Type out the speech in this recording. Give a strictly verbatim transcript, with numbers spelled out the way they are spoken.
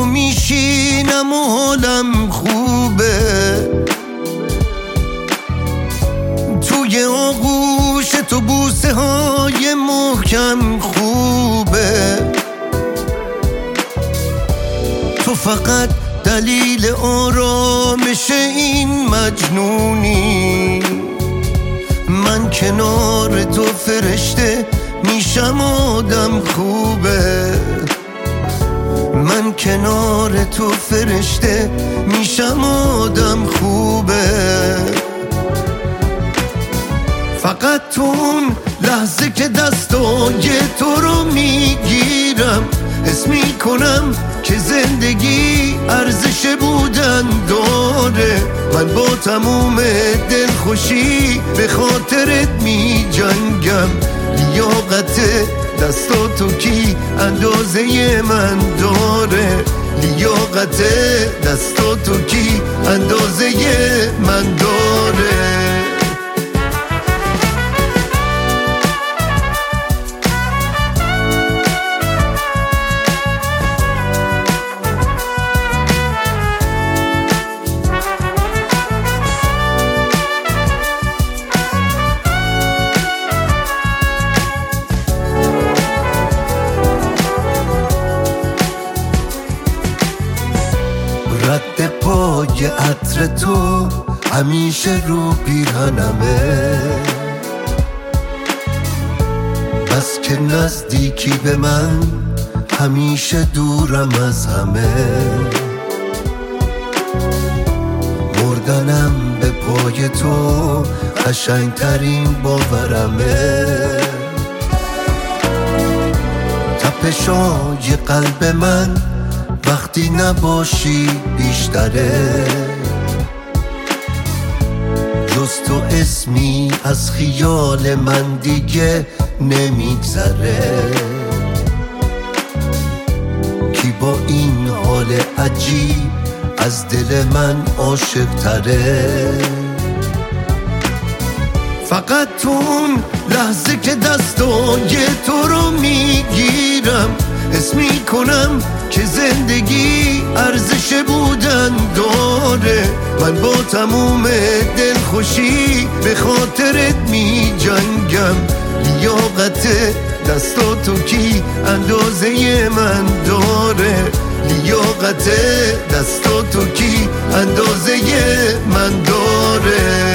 میشینم و حالم خوبه، توی آغوش تو بوسه های محکم خوبه. تو فقط دلیل آرامش این مجنونی، من کنار تو فرشته میشم آدم خوبه، من کنار تو فرشته میشم آدم خوبه. فقط تو اون لحظه که دستای تو رو میگیرم، حس میکنم که زندگی ارزش بودن داره. من با تموم دلخوشی به خاطرت می جنگم، لیاقت دستاتو کی اندازه من داره، لیاقت دستاتو کی اندازه من داره. رد پای عطر تو همیشه رو پیرهنمه، بس که نزدیکی به من همیشه دورم از همه. مردنم به پای تو قشنگترین باورمه، تپشای قلب من وقتی نباشی بیشتره، جز تو اسمی از خیال من دیگه نمیگذره. کی با این حال عجیب از دل من عاشق تره؟ فقط تو اون لحظه که دستای تو رو میگیرم، حس میکنم که زندگی ارزش بودن داره. من با تموم دلخوشی به خاطرت می جنگم، لیاقت دستاتو کی اندازه من داره، لیاقت دستاتو کی اندازه من داره.